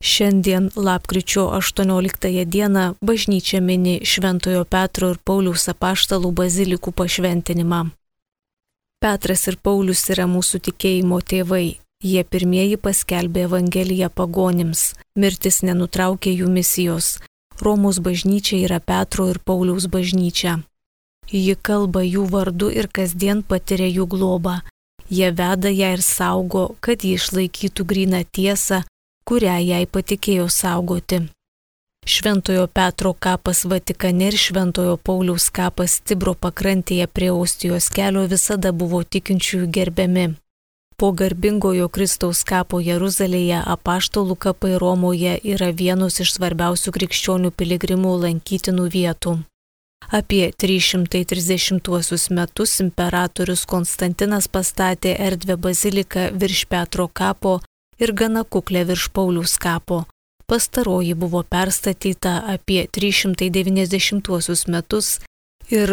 Šiandien, lapkričio 18 dieną, bažnyčia mini Šventojo Petro ir Pauliaus apaštalų bazilikų pašventinimą. Petras ir Paulius yra mūsų tikėjimo tėvai. Jie pirmieji paskelbė Evangeliją pagonims. Mirtis nenutraukė jų misijos. Romos bažnyčia yra Petro ir Pauliaus bažnyčia. Ji kalba jų vardu ir kasdien patiria jų globą. Jie veda ją ir saugo, kad ji išlaikytų gryną tiesą, kurią jai patikėjo saugoti. Šventojo Petro kapas Vatikane ir Šventojo Pauliaus kapas Tibro pakrantėje prie Ostijos kelio visada buvo tikinčiųjų gerbiami. Po garbingojo Kristaus kapo Jeruzalėje apaštalų kapai Romoje yra vienos iš svarbiausių krikščionių piligrimų lankytinų vietų. Apie 330 metus imperatorius Konstantinas pastatė erdvę baziliką virš Petro kapo ir gana kuklę virš Pauliaus kapo. Pastaroji buvo perstatyta apie 390 metus ir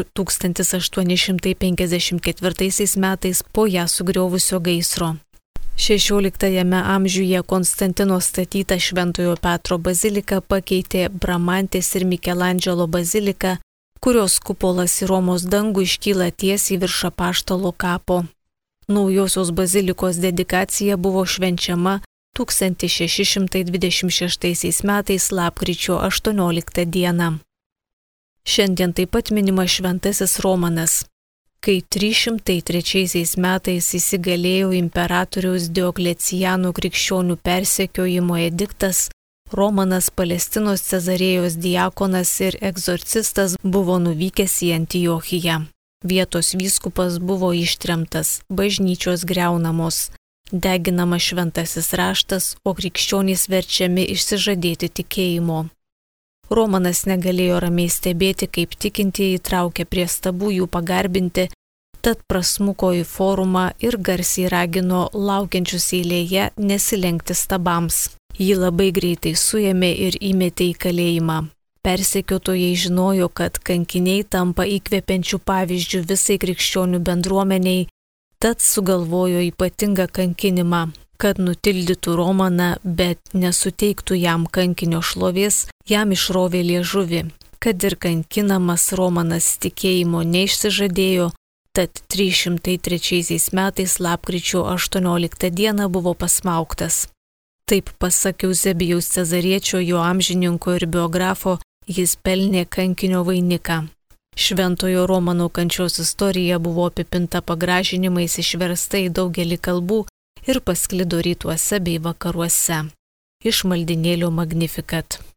1854 metais po ją sugriovusio gaisro. 16 amžiuje Konstantino statyta Šventojo Petro bazilika pakeitė Bramantės ir Mikelandželo baziliką, kurios kupolas į Romos dangų iškyla tiesiai virš apaštalo kapo. Naujosios bazilikos dedikacija buvo švenčiama 1626 metais lapkričio 18 dieną. Šiandien taip pat minimas Šventasis Romanas. Kai 303 metais įsigalėjo imperatoriaus Dioklecijano krikščionių persekiojimo ediktas, Romanas Palestinos Cezarėjos diakonas ir egzorcistas buvo nuvykęs į Antiochiją. Vietos vyskupas buvo ištremtas, bažnyčios griaunamos, deginama šventasis raštas, o krikščionys verčiami išsižadėti tikėjimo. Romanas negalėjo ramiai stebėti, kaip tikintieji traukia prie stabų jų pagarbinti, tad prasmuko į forumą ir garsiai ragino laukiančius eilėje nesilenkti stabams. Jį labai greitai suėmė ir įmetė į kalėjimą. Persekiotojai žinojo, kad kankiniai tampa įkvepiančių pavyzdžių visai krikščionių bendruomeniai, tad sugalvojo ypatingą kankinimą, kad nutildytų Romaną, bet nesuteiktų jam kankinio šlovės, jam išrovė liežuvį. Kad ir kankinamas Romanas tikėjimo neišsižadėjo, tad 303 metais lapkričio 18 dieną buvo pasmaugtas. Taip, pasak Euzebijaus Cezariečio, jo amžininko ir biografo, jis pelnė kankinio vainiką. Šventojo Romano kančios istorija buvo apipinta pagražinimais, išversta į daugelį kalbų ir pasklido rytuose bei vakaruose. Iš maldinėlio Magnificat.